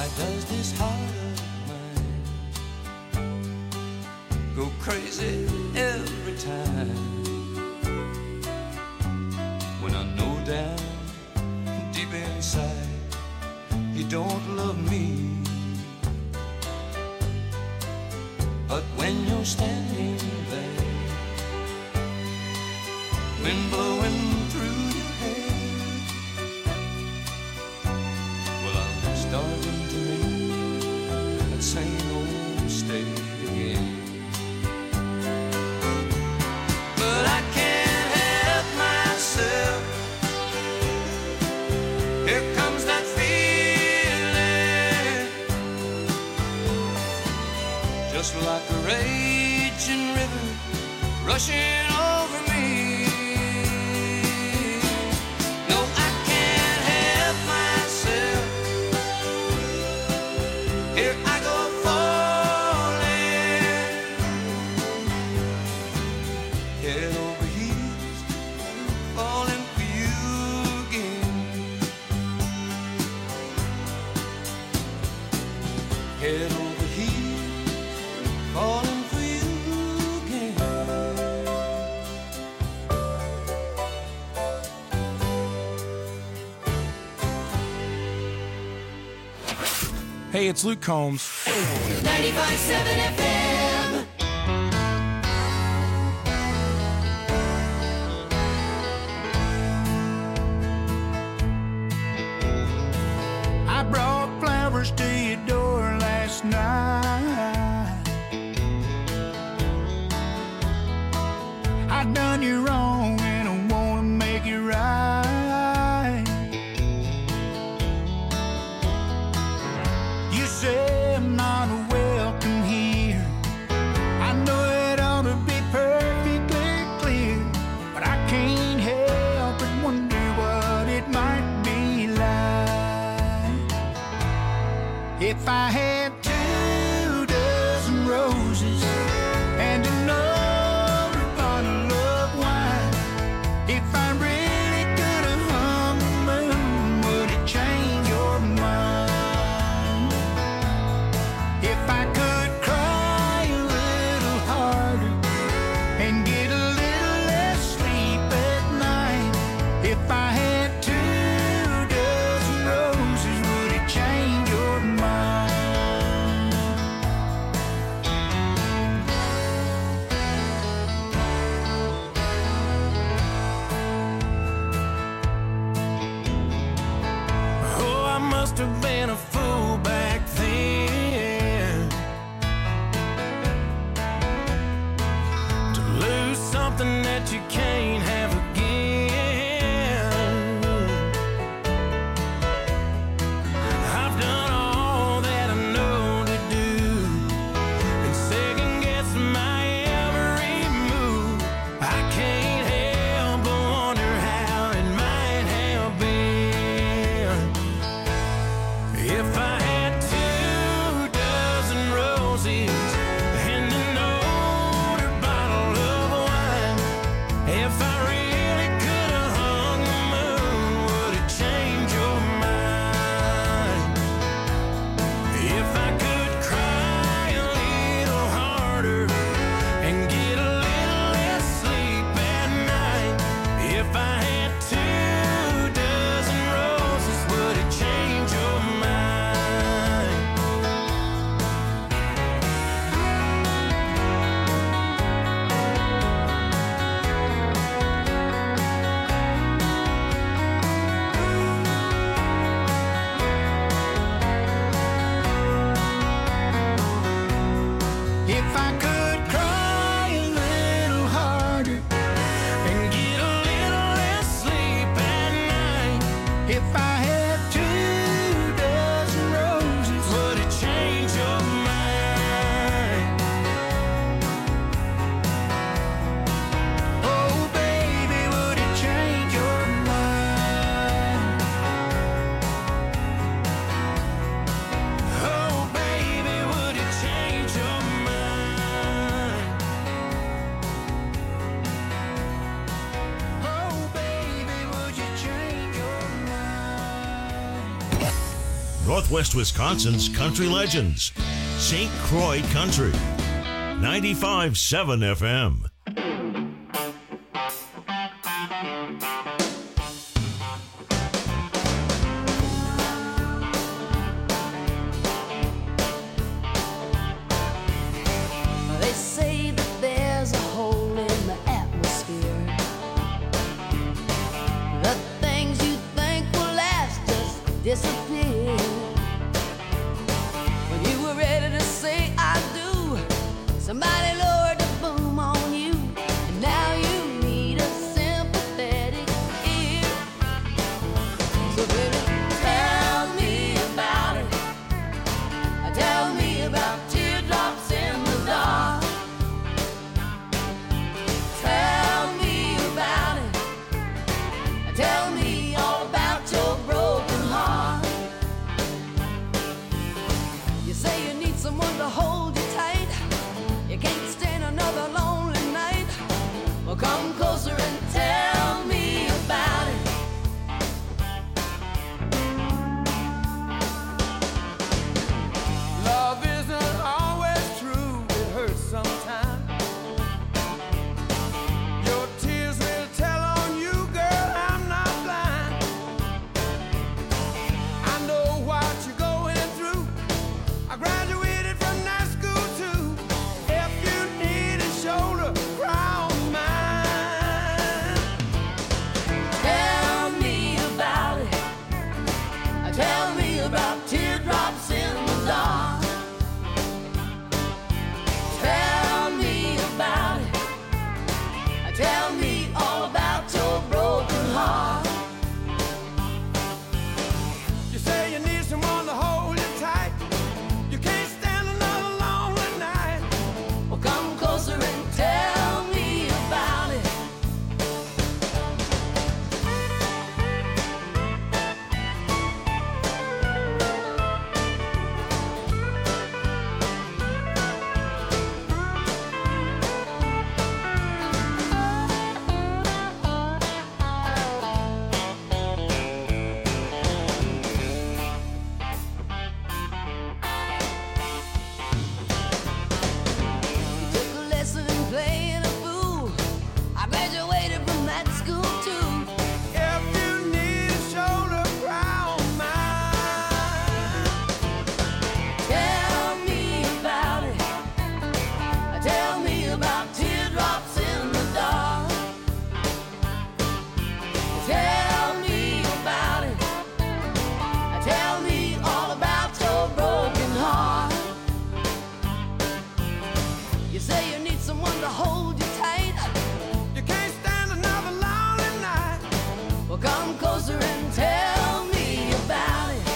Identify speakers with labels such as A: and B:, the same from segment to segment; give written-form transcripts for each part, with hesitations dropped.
A: Why does this heart of mine go crazy every time when I know down deep inside you don't love me? But when you're standing there, wind blowing through your hair, well, I'm starting to make that same old mistake again. But I can't help myself. Here comes that feeling, just like a raging river rushing over me. No, I can't help myself. Here I go falling, head over heels, falling for you again. Head over heels, falling for you again.
B: Hey, it's Luke Combs.
C: 95.7 FM.
D: I brought flowers to your door last night. I done you wrong and I wanna make it right. You say I'm not welcome here. I know it ought to be perfectly clear, but I can't help but wonder what it might be like if I had 2 dozen roses and another bottle of wine. If I really could have hung the moon, would it change your mind? If I could cry a little harder and get a little less sleep at night. If I had 2 dozen roses, would it change your mind? Oh, I must have been a fool back then to lose something that you can't have again. I've done all that I know to do and second guess my every move. I can't help but wonder how it might have been if I
E: Northwest Wisconsin's country legends. St. Croix Country. 95.7 FM.
C: They say that there's a hole in the atmosphere. The things you think will last just disappear. When you were ready to say I do, somebody lowered the boom on you, and now you need a sympathetic ear. So baby, tell me about it. Tell me about teardrops in the dark. Tell me about it. Tell me all about your broken heart. You say you need someone to hold you tight. You can't stand another lonely night. Well, come closer and tell me about it.
A: Love isn't always true, it hurts sometimes. Your tears will tell on you, girl, I'm not blind. I know what you're going through. I graduated from night school too. If you need a shoulder, cry on mine.
C: Tell me about it. Tell me about teardrops in the dark. Tell me about it. Tell me all about your broken heart.
A: You say you need someone to hold you tight. You can't stand another lonely night.
C: Well, come closer and tell me about it. Took a lesson in playing a fool. I graduated from that school too.
A: If you need a shoulder, cry on mine.
C: Tell me about it. Tell me about teardrops in the dark. Tell me about it. Tell me all about your broken heart. You say you need someone to hold you tight.
A: You can't stand another lonely night.
C: Well, come closer and tell me about it.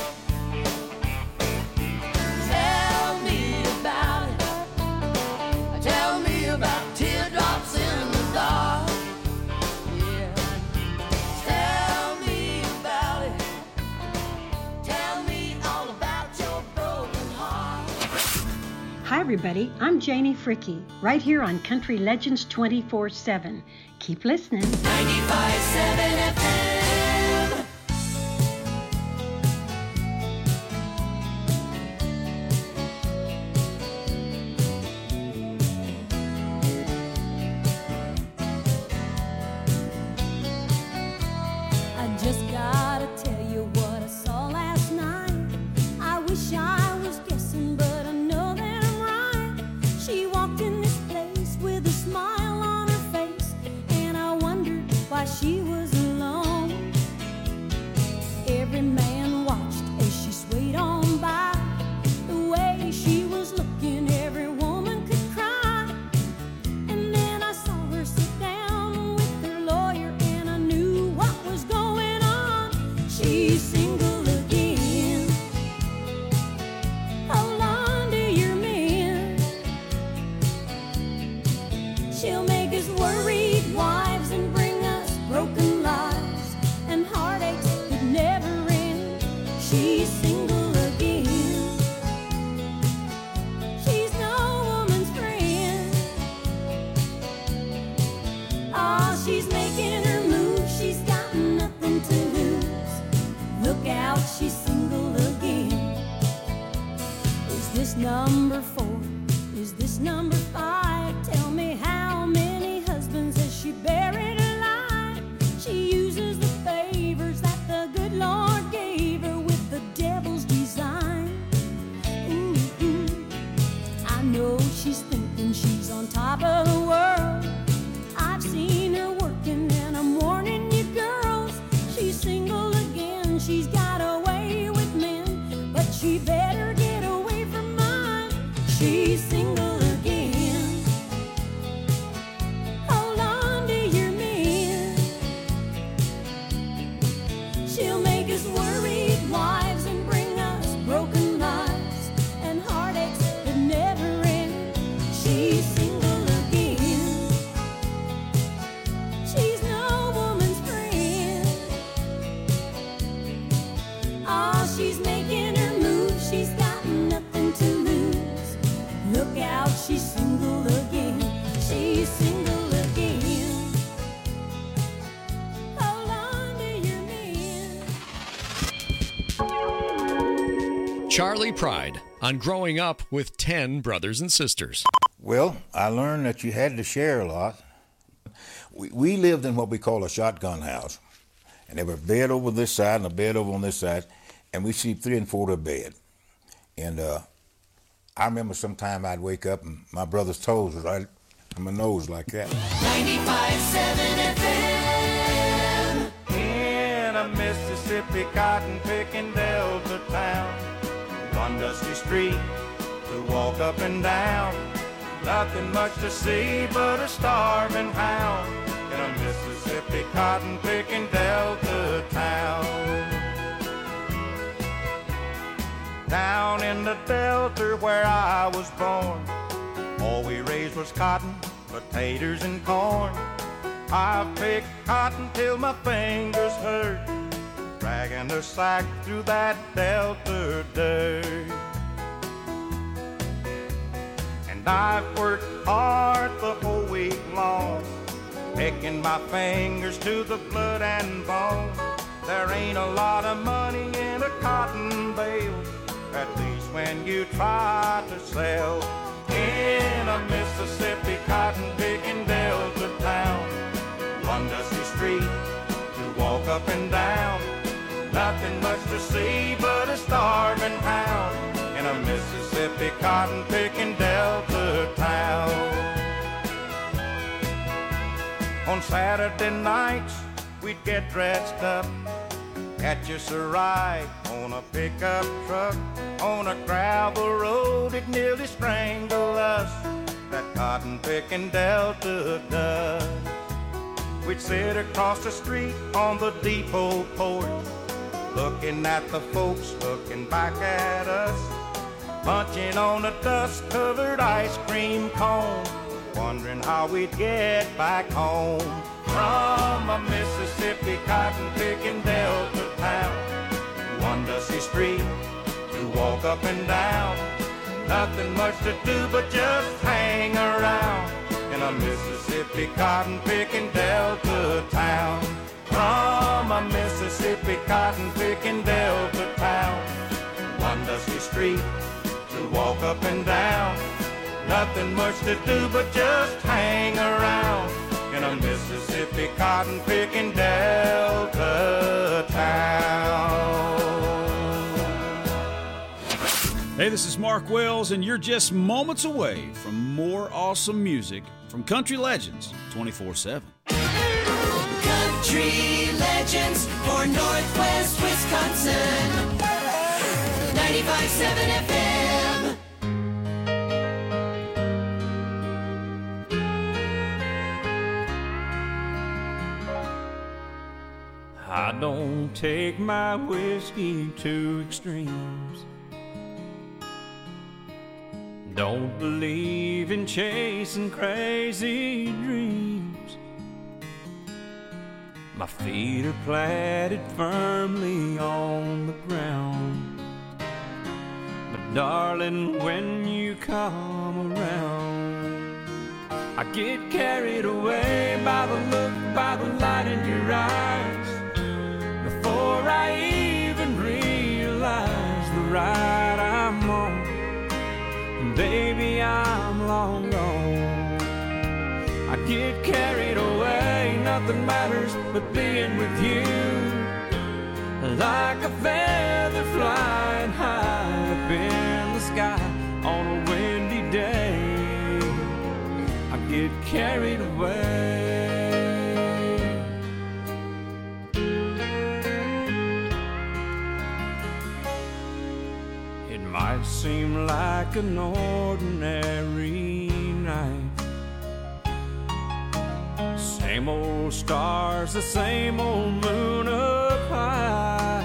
C: Tell me about it. Tell me about teardrops in the dark. Yeah. Tell me about it. Tell me all about your broken heart.
F: Hi, everybody. I'm Janie Fricky, right here on Country Legends 24/7. Keep listening.
C: 95.7 FM.
G: I just gotta tell you what I saw last night. I wish I was guessing, but I know that I'm right. She walked in this place with a smile on her face, and I wondered why she was alone. Every man watched as she swayed on by. The way she was looking, every woman could cry. And then I saw her sit down with her lawyer, and I knew what was going on. She's single again. Hold on to your man. She'll make us worried wives and bring us broken lives and heartaches that never end. She's single again. She's no woman's friend. Oh, she's making her move. She's got nothing to lose. Look out, she's single again. number 4? Is this number 5? Tell me, how many husbands has she buried alive? She uses the favors that the good Lord gave her with the devil's design. Ooh, ooh. I know she's thinking she's on top of the world. I've seen her working, and I'm warning you girls, she's single again. She's got away with men, but she better get away from mine. She's single again. Hold on to your men. She'll make us worried wives and bring us broken lives and heartaches that never end. She's single again. She's no woman's friend. Oh, she's making her move. She's got nothing to lose. Look out, she's single again. She's single again. Hold on to your men.
H: Charlie Pride on growing up with 10 brothers and sisters.
I: Well, I learned that you had to share a lot. We lived in what we call a shotgun house, and there was a bed over this side and a bed over on this side, and we sleep 3 and 4 to a bed. And I remember sometime I'd wake up and my brother's toes was right on my nose like that.
C: 95.7 FM.
A: In a Mississippi cotton-picking Delta town, one dusty street to walk up and down. Nothing much to see but a starving hound in a Mississippi cotton-picking Delta town. Down in the Delta where I was born, all we raised was cotton, potatoes, and corn. I've picked cotton till my fingers hurt, dragging the sack through that Delta dirt. And I've worked hard the whole week long, picking my fingers to the blood and bone. There ain't a lot of money in a cotton bale, at least when you try to sell. In a Mississippi cotton-picking Delta town, one dusty street to walk up and down. Nothing much to see but a starving hound in a Mississippi cotton-picking Delta town. On Saturday nights, we'd get dressed up, catch us a ride on a pickup truck. On a gravel road, it nearly strangled us, that cotton-picking Delta does. We'd sit across the street on the depot porch, looking at the folks looking back at us, munching on a dust-covered ice cream cone, wondering how we'd get back home. From a Mississippi cotton-picking Delta town, one dusty street to walk up and down. Nothing much to do but just hang around in a Mississippi cotton-picking Delta town. From a Mississippi cotton-picking Delta town, one dusty street to walk up and down. Nothing much to do but just hang around in a Mississippi cotton-picking Delta town.
J: Hey, this is Mark Wells, and you're just moments away from more awesome music from Country Legends 24/7.
C: Country Legends for Northwest Wisconsin. 95.7 FM.
K: I don't take my whiskey to extremes. Don't believe in chasing crazy dreams. My feet are planted firmly on the ground. But darling, when you come around, I get carried away by the look, by the light in your eyes. Before I even realize the ride I'm on, baby, I'm long gone. I get carried away, nothing matters but being with you. Like a feather flying high up in the sky on a windy day, I get carried away. It might seem like an ordinary night, same old stars, the same old moon up high.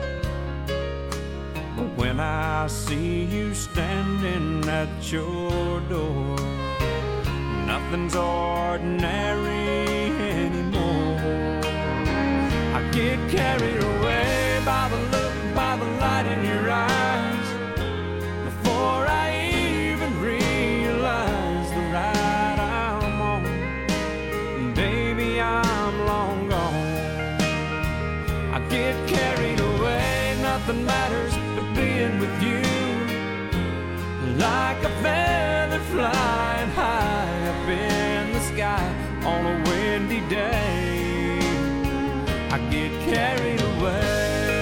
K: But when I see you standing at your door, nothing's ordinary anymore. I get carried away by the look, by the light in your eyes, before I even realize the ride I'm on. Baby, I'm long gone. I get carried away, nothing matters but being with you. Like a feather flying high up in the sky on a windy day, I get carried away.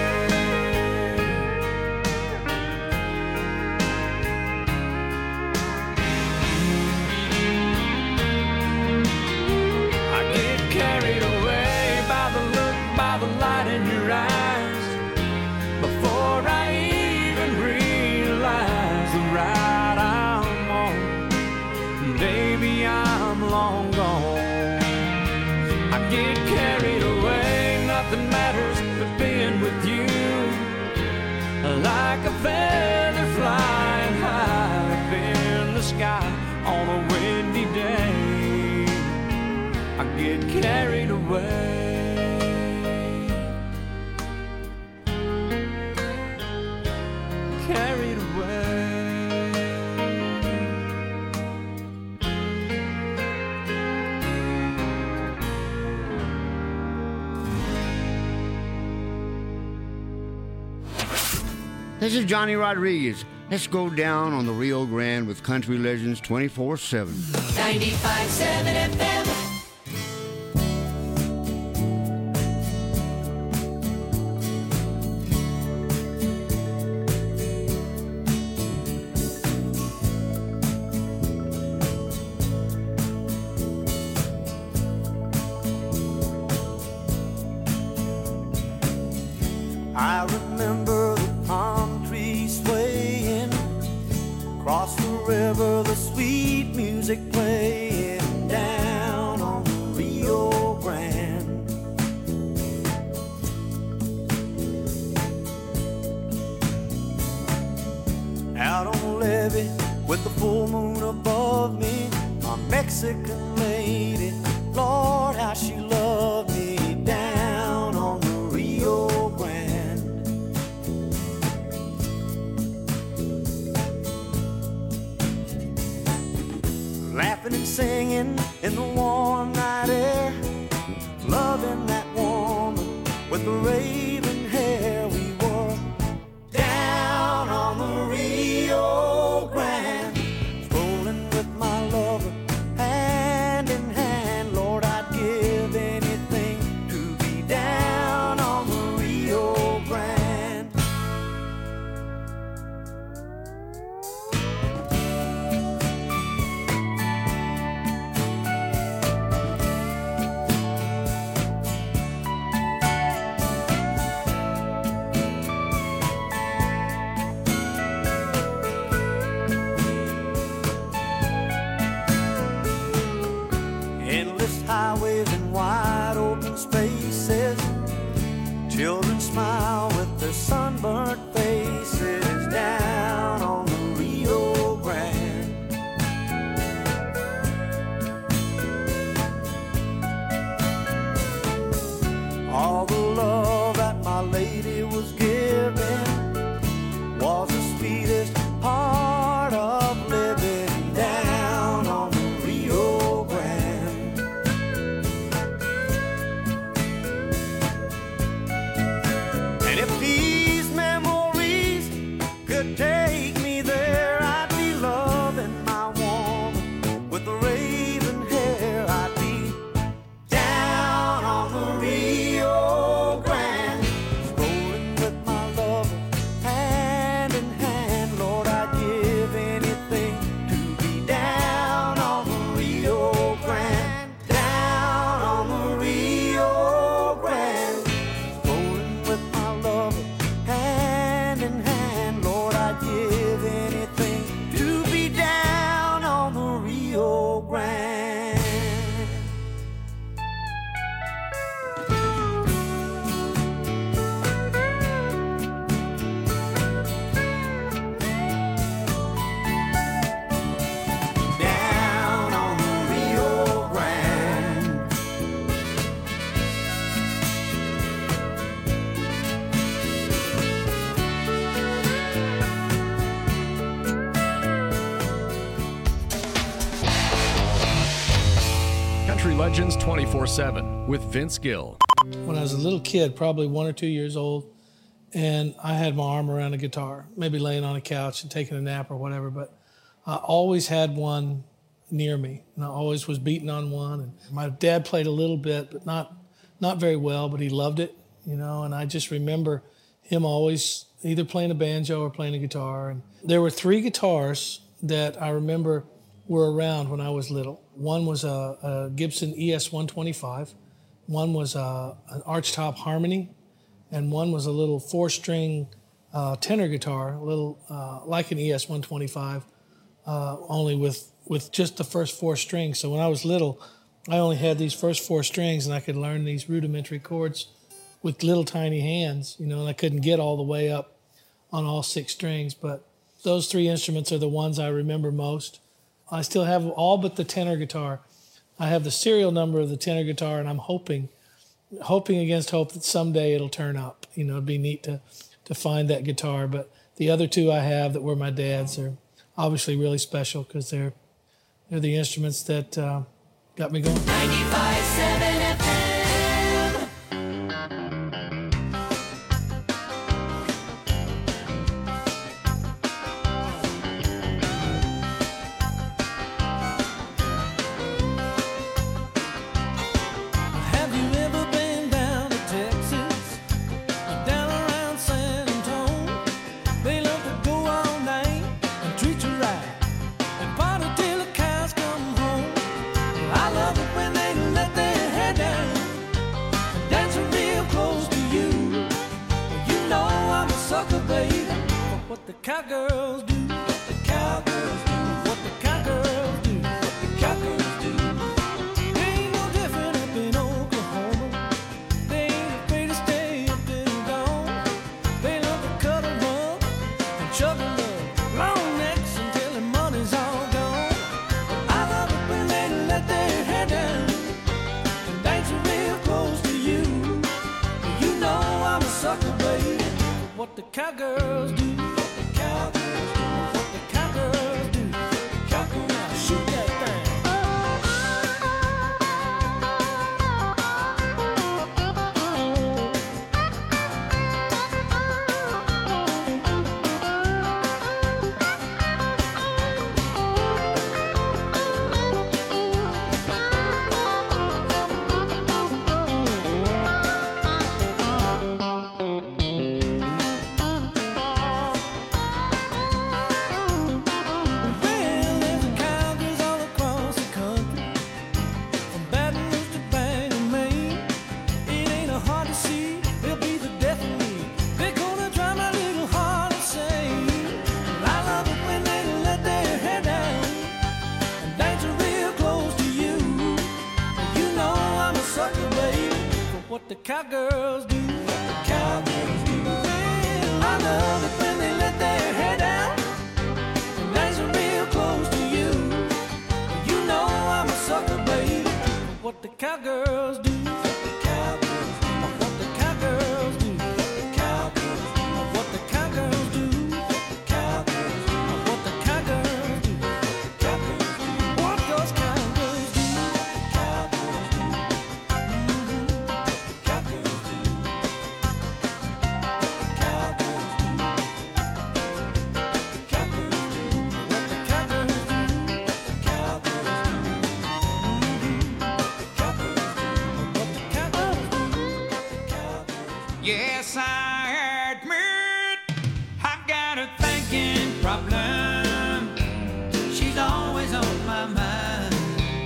K: Carried away by the look, by the light in your eyes, before I even realize the ride I'm on. Baby, I'm long gone. I get carried away, nothing matters but being with you. Like a feather flying high up in the sky on a windy day, I get carried away. Carried away.
L: This is Johnny Rodriguez. Let's go down on the Rio Grande with Country Legends 24/7.
C: 95.7 FM.
M: I remember the palm trees swaying across the river, the sweet music playing down on the Rio Grande. Out on the levee with the full moon above me, my Mexican lady, Lord, how she loved me down on the Rio Grande. Laughing and singing in the warm night air, loving that woman with the raven hair. We were down on the Rio Grande, strolling with my lover, hand in hand. Lord, I'd give anything to be down on the Rio Grande. Endless highways and wide open spaces, children smile with their sunburnt faces down on the Rio Grande. All the love that my lady was giving was the sweetest part of living down on the Rio Grande. And if these memories could take me there, I'd be loved
H: Legends 24/7 with Vince Gill.
N: When I was a little kid, probably 1 or 2 years old, and I had my arm around a guitar, maybe laying on a couch and taking a nap or whatever, but I always had one near me, and I always was beating on one. And my dad played a little bit, but not very well, but he loved it, you know, and I just remember him always either playing a banjo or playing a guitar. And there were 3 guitars that I remember were around when I was little. One was a Gibson ES-125, one was an Archtop Harmony, and one was a little 4-string tenor guitar, a little like an ES-125, only with just the first 4 strings. So when I was little, I only had these first 4 strings, and I could learn these rudimentary chords with little tiny hands, you know, and I couldn't get all the way up on all 6 strings. But those 3 instruments are the ones I remember most. I still have all but the tenor guitar. I have the serial number of the tenor guitar, and I'm hoping against hope that someday it'll turn up. You know, it'd be neat to find that guitar. But the other 2 I have that were my dad's are obviously really special because they're the instruments that got me going.
C: 95.7 FM.
O: Have you ever been down to Texas, down around San Antonio? They love to go all night and treat you right and party till the cows come home. I love it when they let their hair down and dance real close to you. You know I'm a sucker, baby, for what the cowgirls do. What the cowgirls do. What the cowgirls do. What the cowgirls do. They ain't no different up in Oklahoma. They ain't afraid to stay up till dawn. They love to cuddle up and chug a love, long necks until the money's all gone. I love it when they let their hair down and dance real close to you. You know I'm a sucker, baby, for what the cowgirls do. What the cowgirls do. What the cowgirls do. Cowgirl, now shoot that thing. Well, there's cowgirls all across the country, from Baton Rouge to Bangor, Maine. It ain't hard to see, they'll be the death of me. They're gonna drive my little heart insane. I love it when they let their hair down and dance real close to you. You know I'm a sucker, baby, for what the cowgirls do. What the cowgirls do. Well, I love it when they let their hair down and dance real close to you. You know I'm a sucker, baby, for what the cowgirls do. What the cowgirls do. What the cowgirls do. What the cowgirls do. What the cowgirls do. What the cowgirls do. What the cowgirls do. What those cowgirls do. Cowgirls do. Cowgirls do. Cowgirls do. Cowgirls do. What the cowgirls do. Cowgirls do.
D: Yes, I admit I've got a thinking problem. She's always on my mind.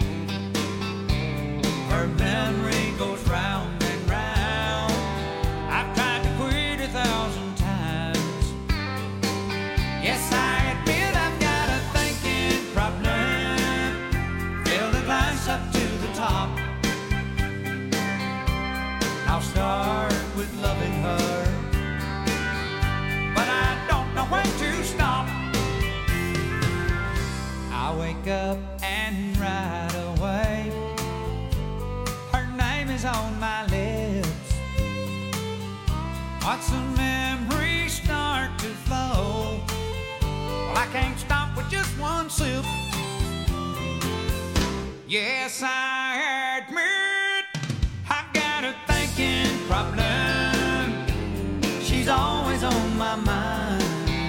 D: Her memory goes round and round. I've tried to quit 1,000 times. Yes, I admit I've got a thinking problem. Fill the glass up to the top. I'll start with loving her, but I don't know when to stop. I wake up and right away her name is on my lips. Watch the memories start to flow. Well, I can't stop with just one sip. Yes, I admit
M: problem. She's always on my mind.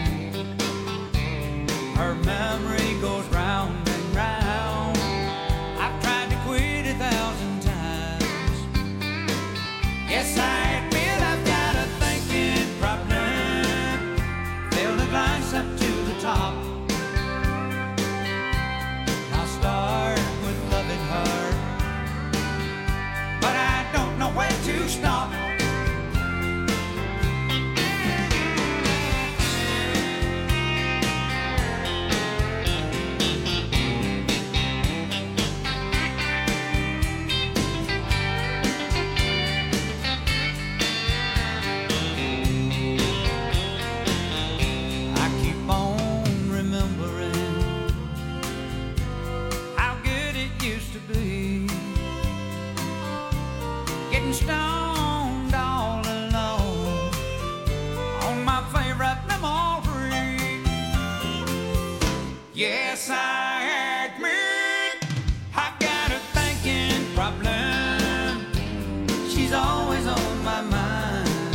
M: Her memory goes round and round. I've tried to quit 1,000 times. Yes, I admit I've got a thinking problem. Fill the glass up to the top. I'll start with loving her, but I don't know where to stop. Stoned all alone on my favorite memory. Yes, I admit I've got a thinking problem. She's always on my mind.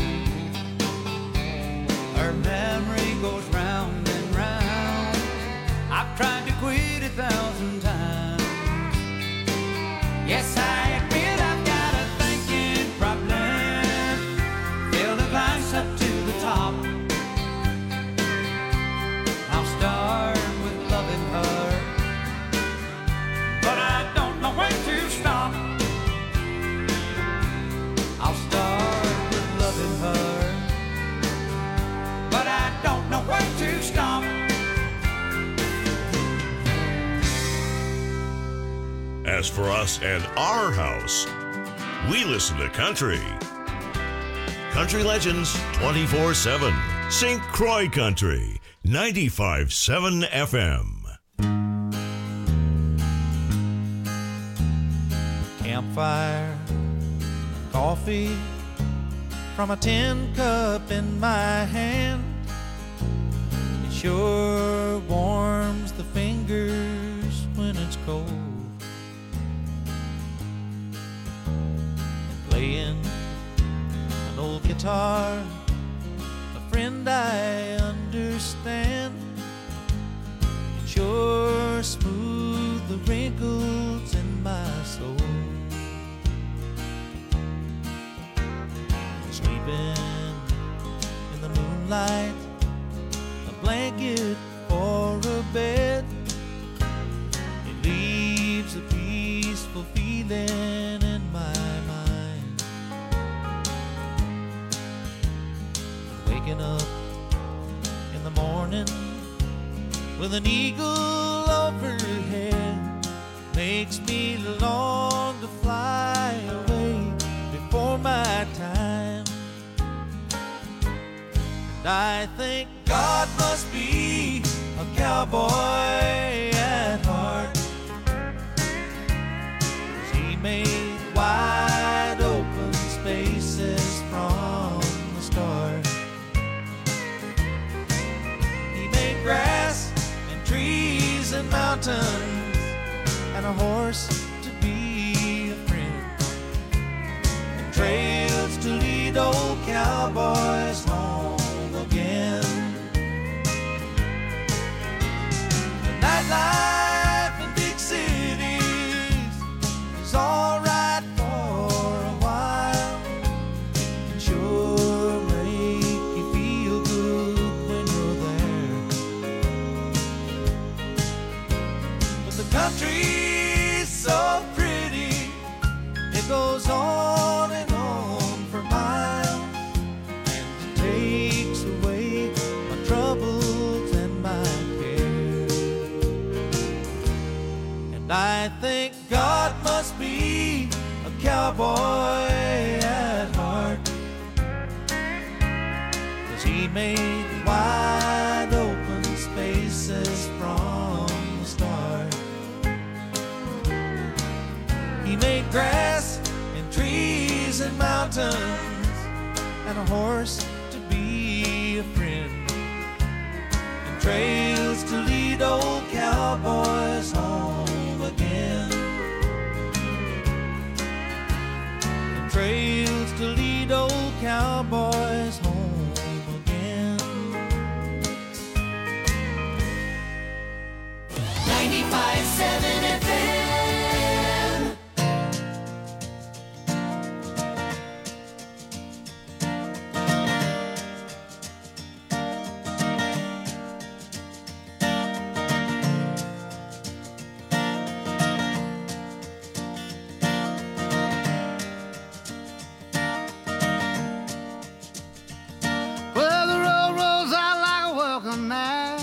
M: Her memory goes round and round. I've tried to quit 1,000 times. Yes, I admit I've got a up to the top. I'll start with loving her, but I don't know when to stop. I'll start with loving her, but I don't know when to stop.
E: As for us and our house, we listen to country. Country Legends 24/7. St. Croix Country 95.7 FM.
P: Campfire, coffee from a tin cup in my hand. It sure warms the fingers when it's cold. And playing an old guitar, a friend I understand, can sure smooth the wrinkles in my soul. Sleeping in the moonlight, a blanket for a bed, it leaves a peaceful feeling in my mind. Waking up in the morning with an eagle overhead makes me long to fly away before my time. And I think God must be a cowboy at heart, 'cause he made wide open spaces from the start. He made grass and trees and mountains and a horse to be a friend, and trails to lead old cowboys home again. The nightlife in big cities is all right for a while, can sure make you feel good when you're there. But the country's so pretty, it goes on and on for miles, and it takes away my troubles and my care. And I think God must be a cowboy at heart, 'cause he made wide open spaces from the start. He made grass and trees and mountains and a horse to be a friend, and trails to lead old cowboys home again, and trails to lead old
C: 105.7 FM.
L: Well, the road rolls out like a welcome mat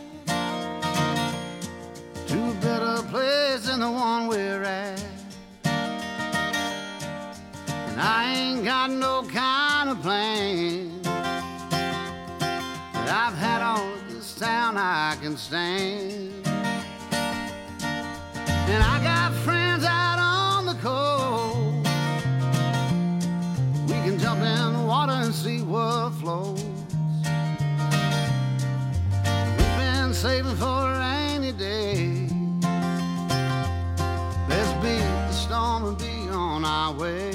L: to a better place than the one we're at. And I ain't got no kind of plan, but I've had all of this town I can stand. And I got friends out on the coast. We can jump in the water and see what flows. We've been saving for a rainy day. Let's beat the storm and be on our way.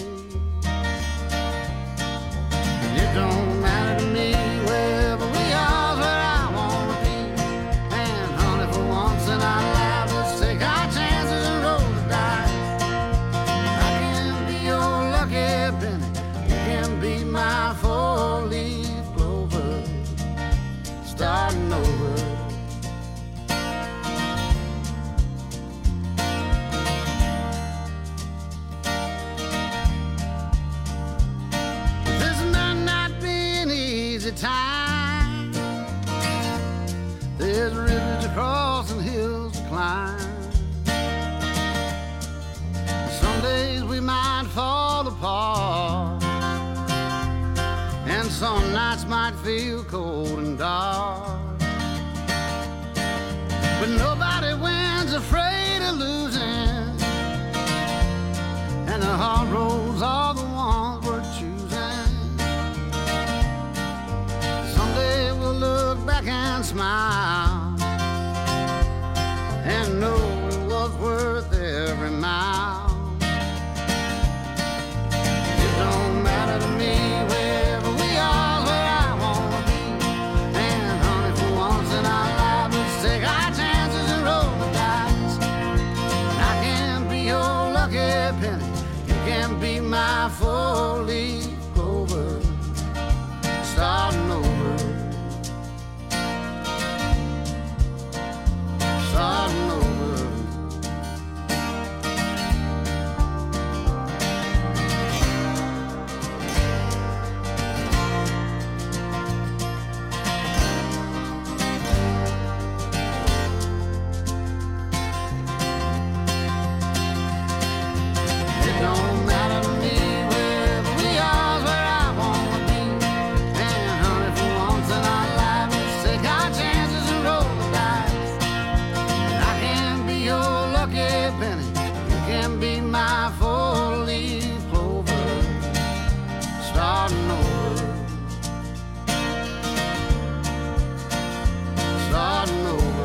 L: And it don't matter to me wherever we are, where I wanna be. And honey, for once in our lives, let's take our chances and roll the dice. I can be your lucky penny, you can be my four-leaf clover, starting over. This might not be an easy time. There's rivers to cross and hills to climb. Some days we might fall apart, and some nights might feel cold and dark. But nobody wins afraid of losing, and the hard roads are the ones we're choosing. Someday we'll look back and smile and know it was worth every mile. It don't matter to me wherever we are, where I wanna be. And honey, for once in our lives, let's take our chances and roll the dice. And I can be your lucky penny, you can be my four-leaf clover, starting over, starting over. It don't matter to me wherever we are, where I wanna be. And honey, for once in our lives, let's take our chances and roll the dice. And I can be your lucky penny, you can be my four-leaf clover, starting over, starting over.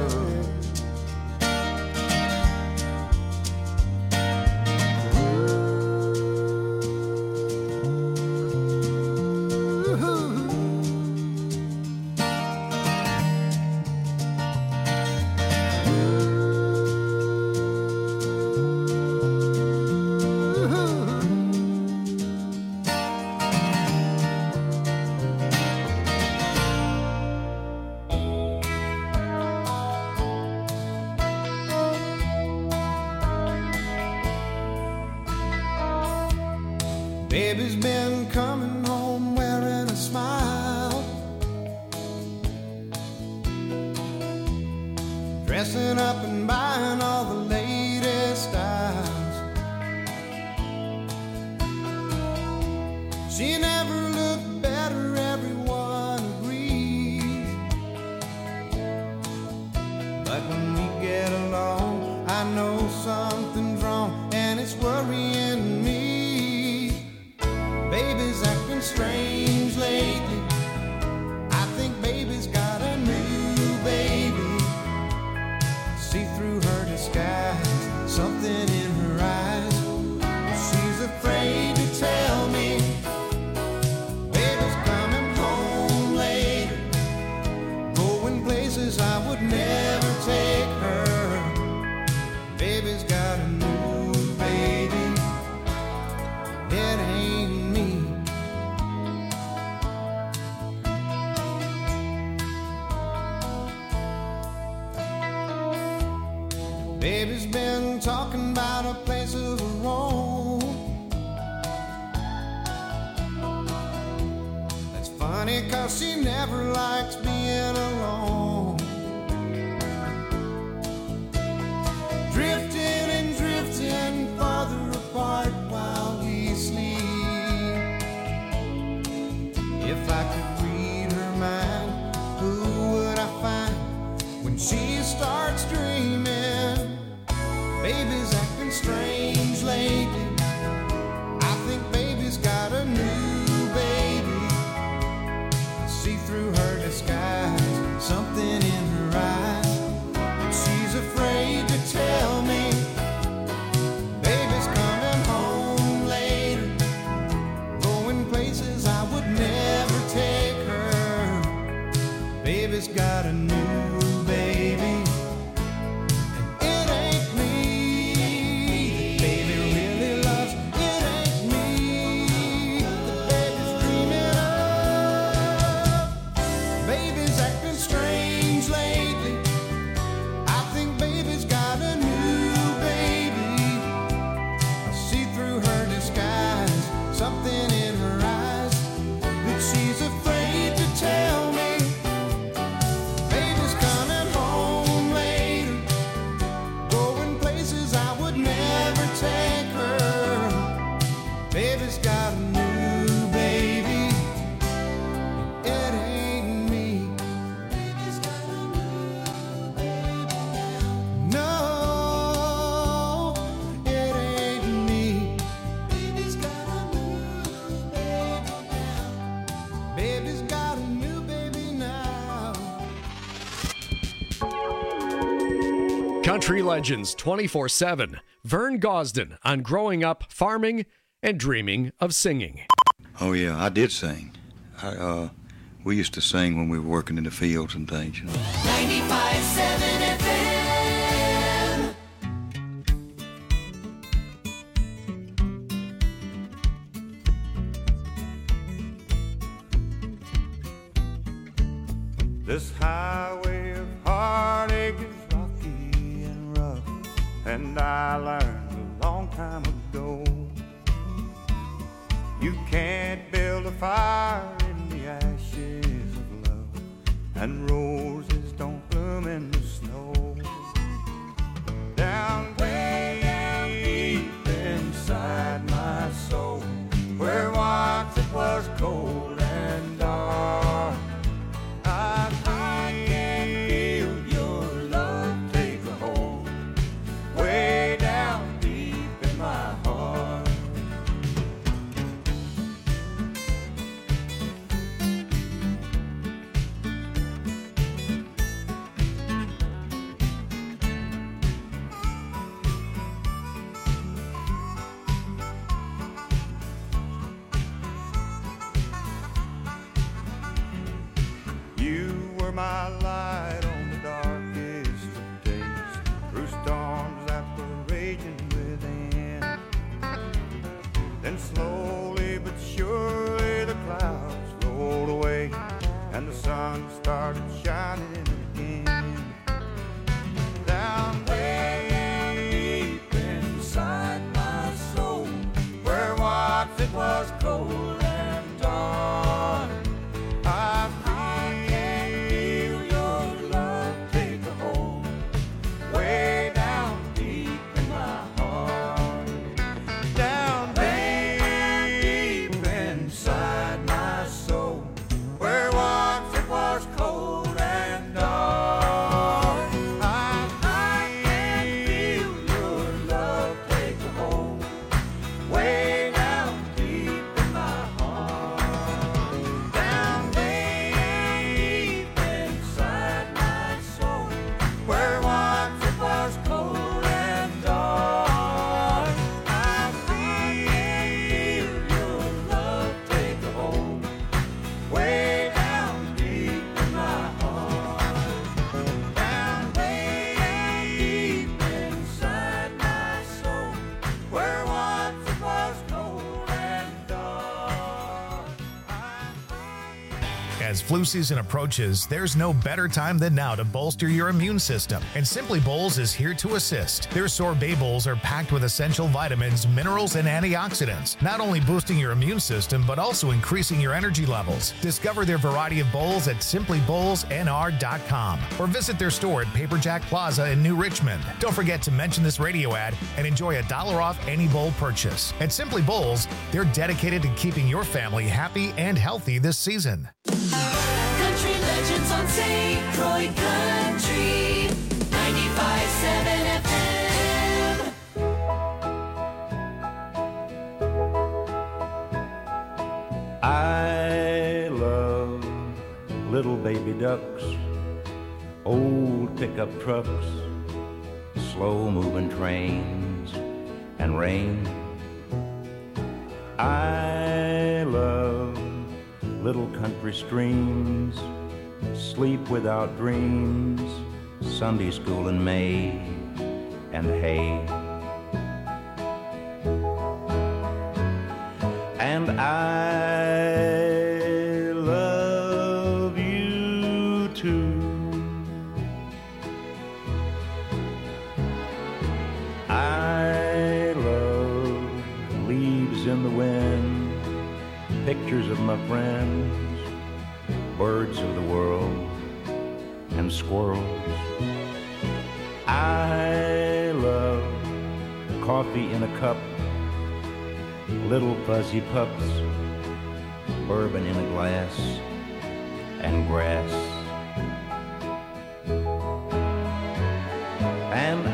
P: Baby's been coming home wearing a smile, dressing up and buying all the latest styles. She never looked better, everyone agrees. But when we get along, I know something's wrong, and it's worrying me. Baby's acting strange lately. I think baby's got a new baby. See through her disguise, something in her eyes. She's afraid to tell me. Baby's coming home later, going places I would never take her.
L: Baby's been talking about a place of her own. That's funny, 'cause she never likes being alone. Drifting and drifting farther apart while we sleep. If I could read her mind, who would I find when she starts dreaming? Baby's acting strange lately. I think baby's got a new baby. I see through her disguise something in her eyes, and she's afraid to tell me. Baby's coming home later, going places I would never take her. Baby's got a new baby.
H: Country Legends 24/7. Vern Gosden on growing up, farming, and dreaming of singing.
Q: Oh, yeah, I did sing. We used to sing when we were working in the fields and things. You know.
C: 95.7 FM.
A: This highway of heartache is rocky and rough, and I learned a long time ago, you can't build a fire in the ashes of love, and roses don't bloom in the snow. Down deep inside my soul, where once it was cold and dark, I feel your love take a hold, way down deep in my heart. You were my light on the darkest of days, through storms that were raging within. Then slowly but surely the clouds rolled away, and the sun started shining again. Down deep inside my soul, where once it was cold and dark, I feel your
R: As flu season approaches, there's no better time than now to bolster your immune system, and Simply Bowls is here to assist. Their sorbet bowls are packed with essential vitamins, minerals, and antioxidants, not only boosting your immune system, but also increasing your energy levels. Discover their variety of bowls at simplybowlsnr.com or visit their store at Paper Jack Plaza in New Richmond. Don't forget to mention this radio ad and enjoy $1 off any bowl purchase. At Simply Bowls, they're dedicated to keeping your family happy and healthy this season.
C: Country Legends on St. Croix Country 95.7 FM.
A: I love little baby ducks, old pickup trucks, slow moving trains, and rain. I love little country streams, sleep without dreams, Sunday school in May, and hay. And I love you too. I love leaves in the wind, pictures of my friends, birds of the world, and squirrels. I love coffee in a cup, little fuzzy pups, bourbon in a glass, and grass. And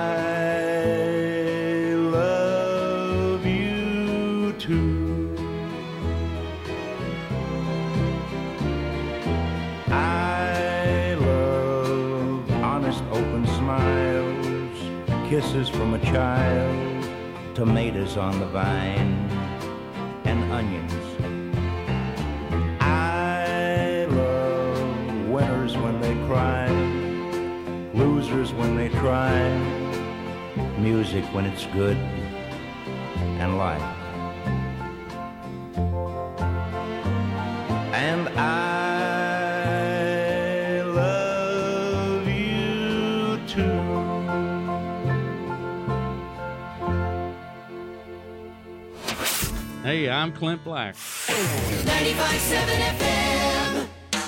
A: I love you too. I love honest open smiles, kisses from a child, tomatoes on the vine, and onions. I love winners when they cry, losers when they try, music when it's good, and life. And I love you too.
J: Hey, I'm Clint Black.
C: 95.7 FM.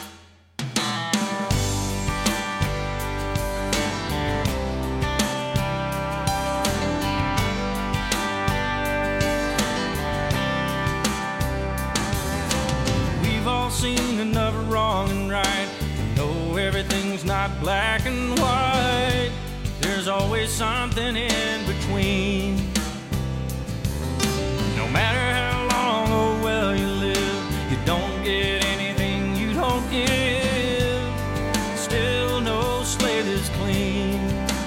P: We've all seen enough wrong and right. Know everything's not black and white. There's always something in between. No matter how long or well you live, you don't get anything you don't give. Still no slate is clean.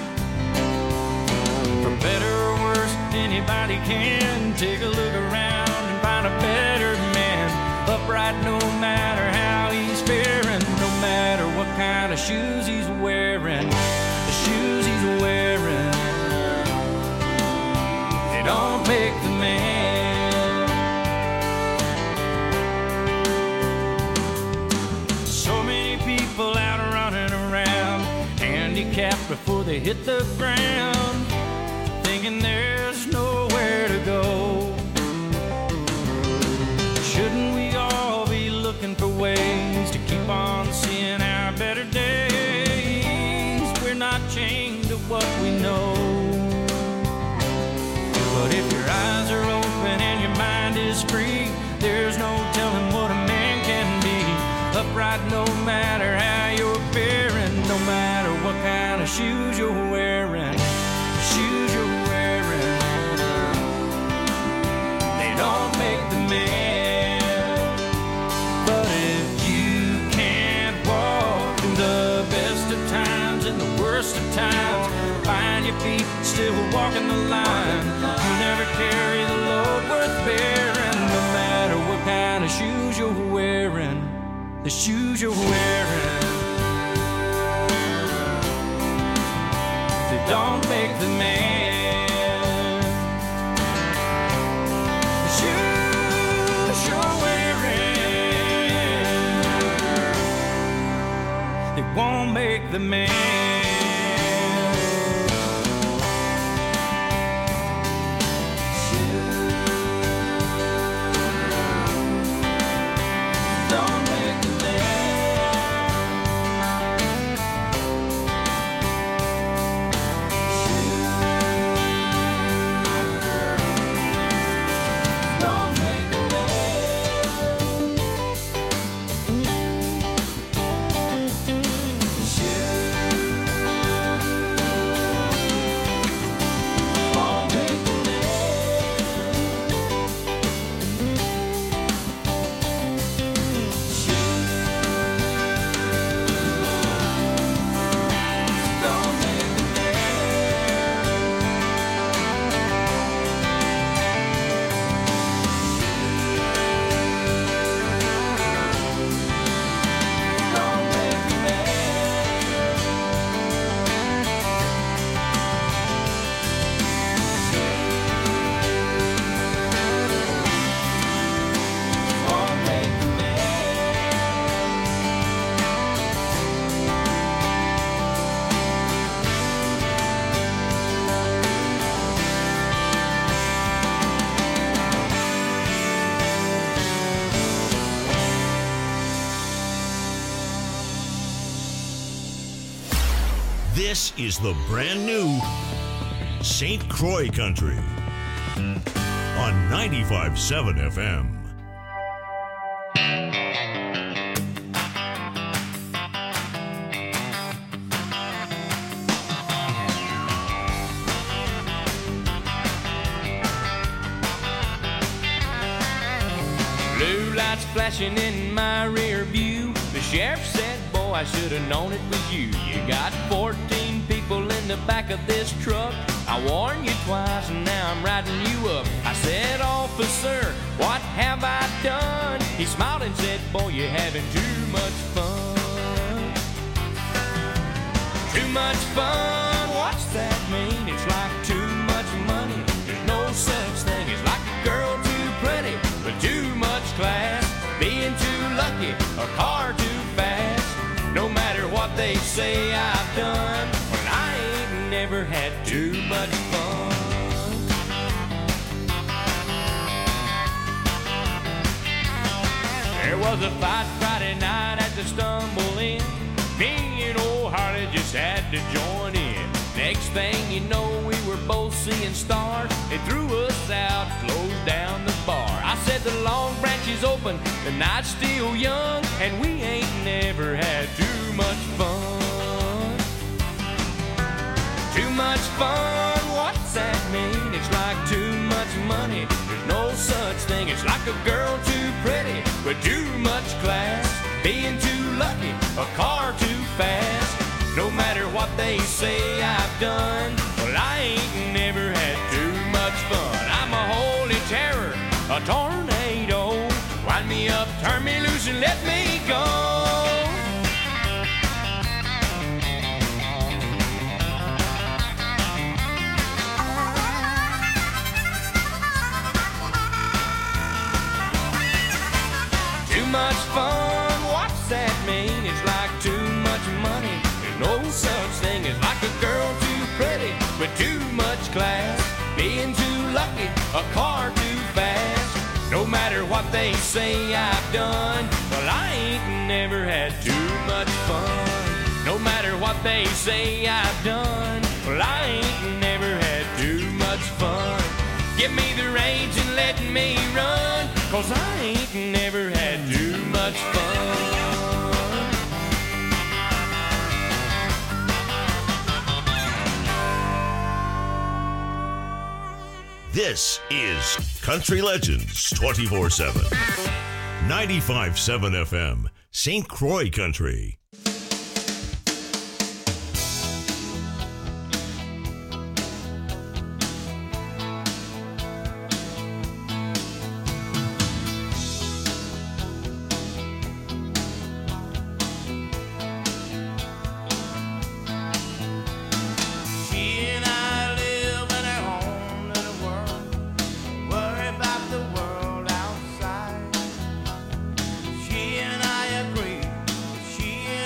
P: For better or worse, anybody can take a look around and find a better man. Upright no matter how he's faring, no matter what kind of shoes he's wearing. The shoes he's wearing, they don't make the man. People out running around, handicapped before they hit the ground, thinking there's nowhere to go. Shouldn't we all be looking for ways to keep on seeing our better days? We're not chained to what we know. But if your eyes are open and your mind is free, there's no telling what a man can be. Upright no matter how you're faring, no matter what kind of shoes you're wearing. The shoes you're wearing, they don't make the man. But if you can't walk through the best of times and the worst of times, find your feet still walking the line. You never carry the load worth bearing, no matter what kind of shoes you're wearing. The shoes you're wearing, they don't make the man. The shoes you're wearing, the man. Don't make the
E: This is the brand new St. Croix Country on 95.7 FM.
P: Blue lights flashing in my rear view. The sheriff said, boy, I should have known it was you. You got 14 people in the back of this truck. I warned you twice and now I'm riding you up. I said, officer, what have I done? He smiled and said, boy, you're having too much fun. Too much fun, what's that mean? It's like too much money. There's no such thing as like a girl too pretty, but too much class. Being too lucky, a car too fast. No matter what they say I've done, well, I ain't never had too much fun. There was a fight Friday night at the Stumble Inn. Me and old Harley just had to join in. Next thing you know, we were both seeing stars. They threw us out, closed down the bar. I said the Long Branch is open, the night's still young, and we ain't never had too much fun. Too much fun, what's that mean? It's like too much money. There's no such thing. It's like a girl too pretty, with too much class. Being too lucky, a car too fast. No matter what they say I've done, well, I ain't never had too much fun. I'm a holy terror, a tornado. Wind me up, turn me loose, and let me go. Too much fun, what's that mean? It's like too much money. There's no such thing as like a girl too pretty, with too much class. Being too lucky, a car too fast. No matter what they say I've done, well, I ain't never had too much fun. No matter what they say I've done, well, I ain't never had too much fun. Give me the reins and let me run, 'cause I ain't never had too much fun.
E: This is Country Legends 24/7. 95.7 FM, St. Croix Country.
A: She and I agree. She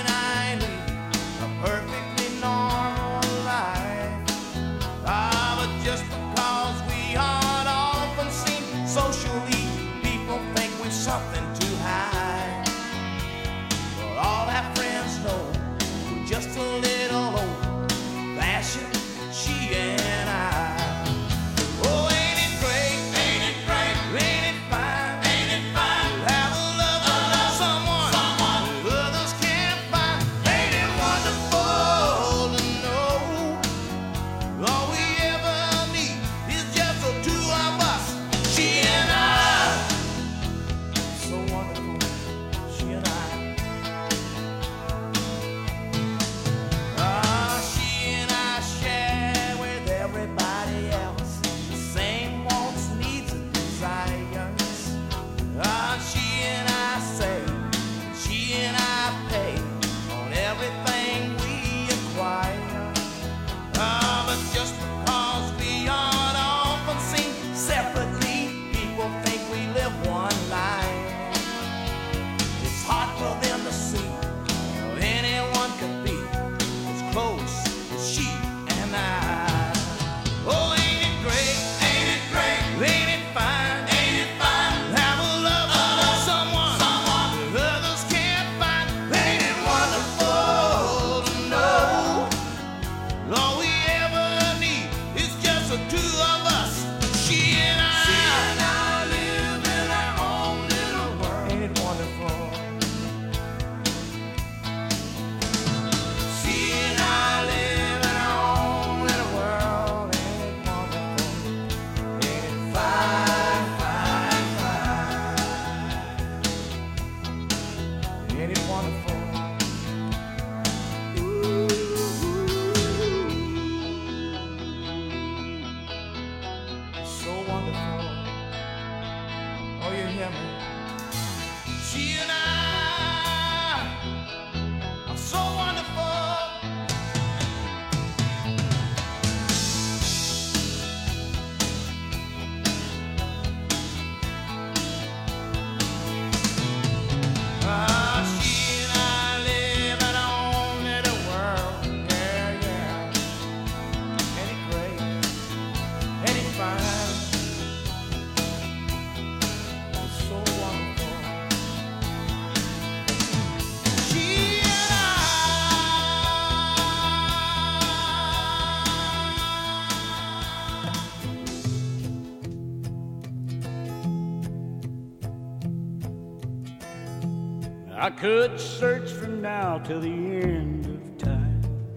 S: I could search from now till the end of time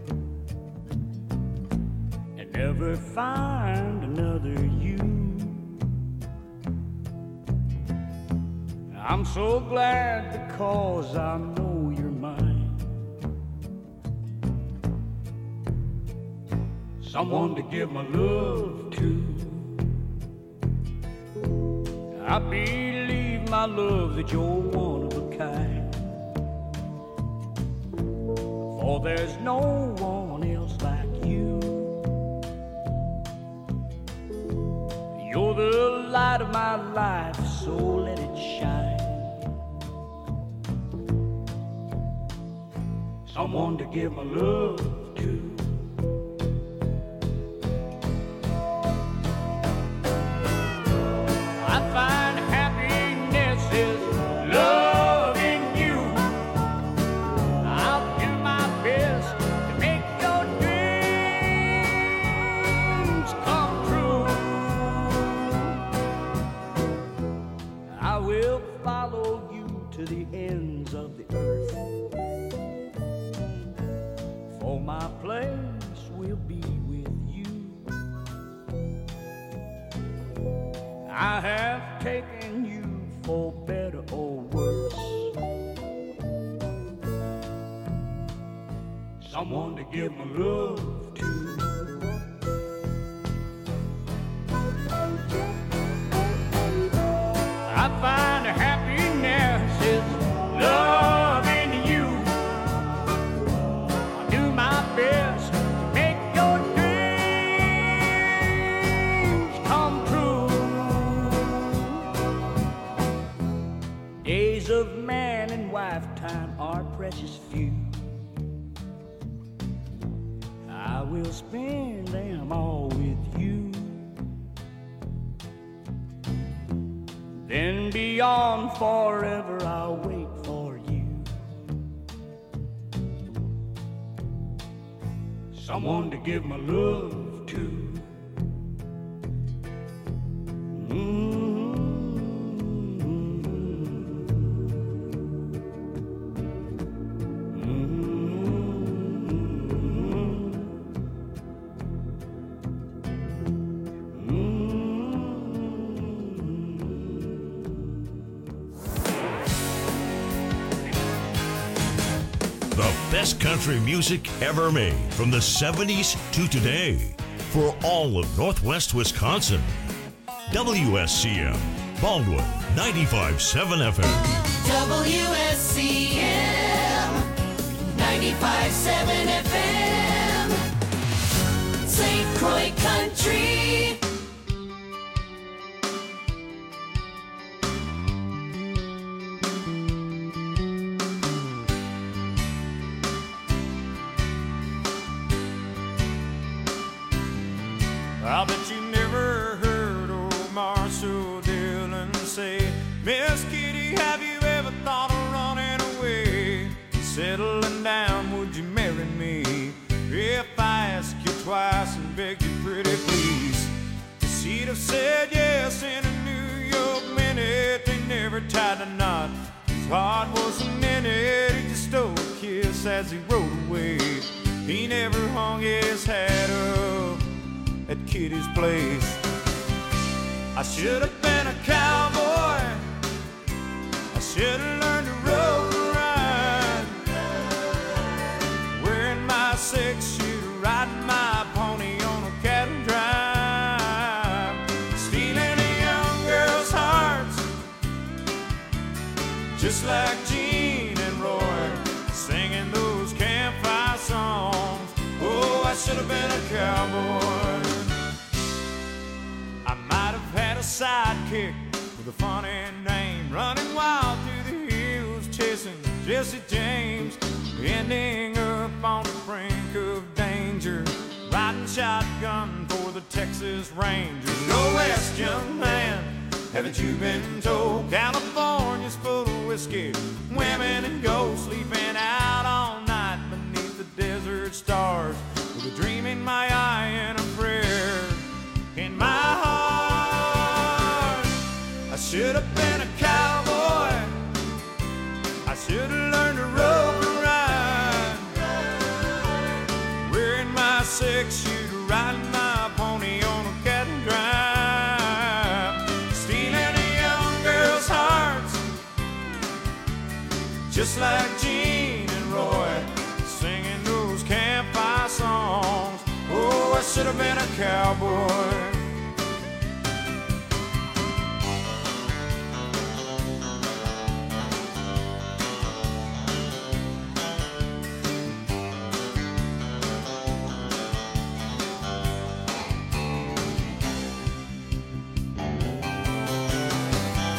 S: and never find another you. I'm so glad because I know you're mine. Someone to give my love to. I believe, my love, that you're one of a kind. For there's no one else like you. You're the light of my life, so let it shine. Someone to give my love to. I find happiness is loving you. I'll do my best to make your dreams come true. I will follow you to the ends of the earth, for my place will be with you. I have taken you for better or worse. Someone to give my love to. I find happiness is loving you. I do my best to make your dreams come true. Days of man and wife time are precious few. I will spend them all with you. Then beyond forever I'll wait for you. Someone to give my love to.
E: Best country music ever made from the 70s to today for all of Northwest Wisconsin. WSCM, Baldwin, 95.7 FM.
C: WSCM 95.7 FM, St. Croix Country.
P: I bet you never heard old Marshall Dillon say, Miss Kitty, have you ever thought of running away? Settling down, would you marry me? If I asked you twice and begged you pretty please, she'd have said yes in a New York minute. They never tied a knot, his heart wasn't in it. He just stole a kiss as he rode away. He never hung his hat up at Kitty's place. I should have been a cowboy, I should have learned to rope and ride, wearing my 6-shooter, riding my pony on a cattle drive, stealing a young girl's hearts, just like Gene and Roy, singing those campfire songs. Oh, I should have been a cowboy. I might have had a sidekick with a funny name, running wild through the hills, chasing Jesse James, ending up on the brink of danger, riding shotgun for the Texas Rangers. Go west, young man, haven't you been told? California's full of whiskey, women and gold, sleeping out all night beneath the desert stars, with a dream in my eye and a prayer in my heart. I should have been a cowboy, I Should've learned to rope and ride, wearing my 6-shooter, riding my pony on a cat and drive, stealing a young girl's hearts, just like Gene and Roy, singing those campfire songs. Oh, I should have been a cowboy.